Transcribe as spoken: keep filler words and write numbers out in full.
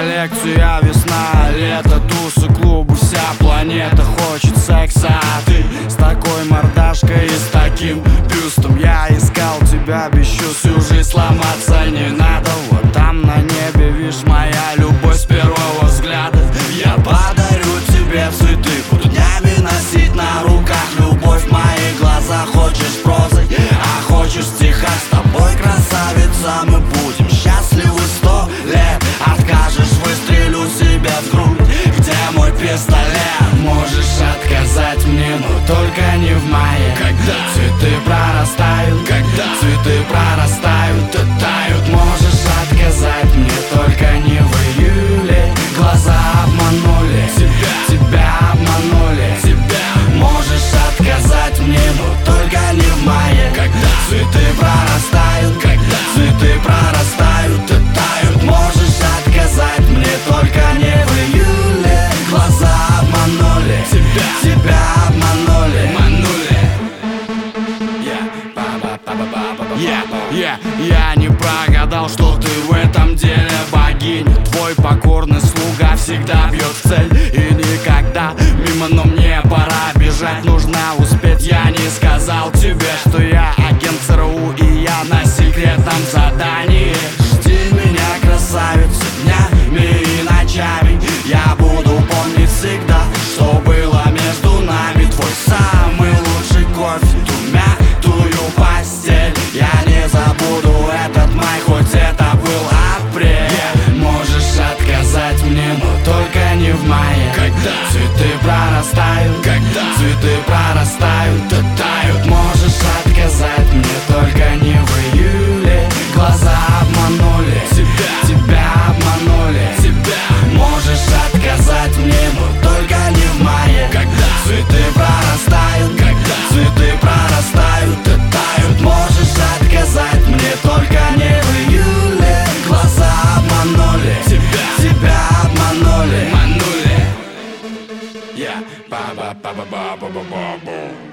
коллекция весна, лето, тусы, клубы, вся планета хочет секса. А ты с такой мордашкой и с таким бюстом. Я искал тебя без чувств, всю жизнь сломаться не надо. Вот там на небе, видишь, моя любовь с первого взгляда. Я подарю тебе цветы, буду днями носить на руках. Любовь в моих глазах, хочешь прозой, а хочешь в стихах. С тобой, красавица, мы будем счастливы сто лет. Откажешь, выстрелю себе в грудь. Где мой пистолет? Можешь отказать мне, но только не в мае. Когда цветы прорастают, Когда цветы прорастают и тают. Можешь отказать мне, только не в июле. Глаза обманули, Тебя, тебя обманули. тебя Можешь отказать мне, но только не в мае. Когда цветы прорастают, Когда цветы прорастают и тают. Можешь отказать мне, только не в июле. Глаза обманули, Тебя, тебя обманули. манули. Я, я, я не прогадал, что ты в этом деле богиня. Твой покорный слуга всегда бьет в цель и никогда мимо, но мне пора бежать, нужно успеть. Я не сказал тебе, что я агент ЦРУ и я на секретном задании. Жди меня, красавица, днями и ночами. Я буду помнить всегда, что было между нами. Твой самый лучший кофе, ту мятую постель. Я не забуду этот май, хоть это был апрель. Можешь отказать мне, но только не в мае. Когда цветы прорастают, Когда цветы прорастают и тают. Можешь отказать мне, только не в июле. Глаза обманули, Тебя, тебя обманули. тебя Можешь отказать мне, но только не в мае. Когда цветы прорастают, Когда цветы прорастают и тают. Можешь отказать мне, только не в июле. Глаза обманули, Тебя, тебя обманули. манули. Yeah, ba ba ba ba ba ba ba ba.